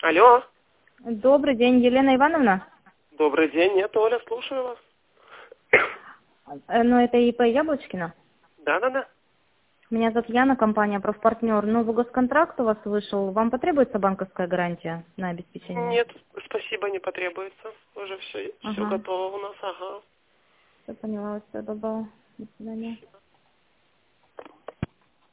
Алло. Добрый день, Елена Ивановна. Добрый день. Нет, Оля, слушаю вас. Ну, это ИП Яблочкина. Да. Меня зовут Яна, компания «Профпартнер». Новый госконтракт у вас вышел. Вам потребуется банковская гарантия на обеспечение? Нет, спасибо, не потребуется. Уже все Ага, готово у нас, ага. я поняла, все, добро. До свидания.